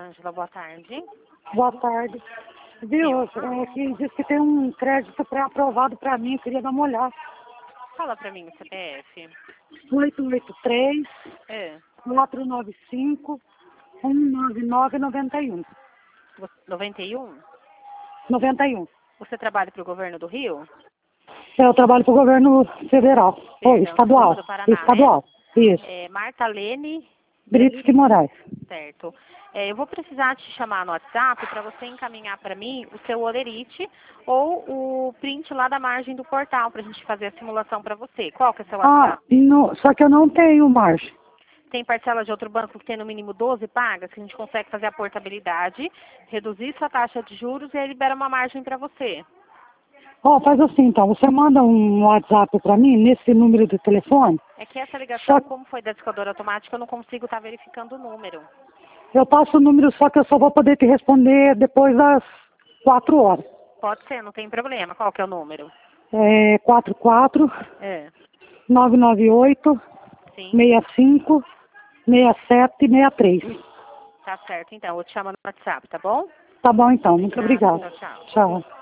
Ângela, boa tarde. Boa tarde. Viu? Que diz que tem um crédito pré-aprovado para mim, eu queria dar uma olhada. Fala pra mim o CPF. 883 É. 495 19991. 91? 91. Você trabalha pro governo do Rio? Eu trabalho para o governo federal. Ou estadual. Do Paraná, Estadual. né? Isso. Marta Lene Brito de Moraes. Certo. Eu vou precisar te chamar no WhatsApp para você encaminhar para mim o seu olerite ou o print lá da margem do portal para a gente fazer a simulação para você. Qual que é o seu WhatsApp? Só que eu não tenho margem. Tem parcela de outro banco que tem no mínimo 12 pagas, que a gente consegue fazer a portabilidade, reduzir sua taxa de juros e aí libera uma margem para você. Faz assim então, você manda um WhatsApp para mim, nesse número de telefone. É que essa ligação, como foi da descodora automática, eu não consigo estar verificando o número. Eu passo o número, só que eu só vou poder te responder depois das 4 horas. Pode ser, não tem problema. Qual que é o número? 44 998 Sim. 65 67 63. Tá certo, então. Eu vou te chamar no WhatsApp, tá bom? Tá bom então, muito obrigada. Tchau, tchau. Tchau.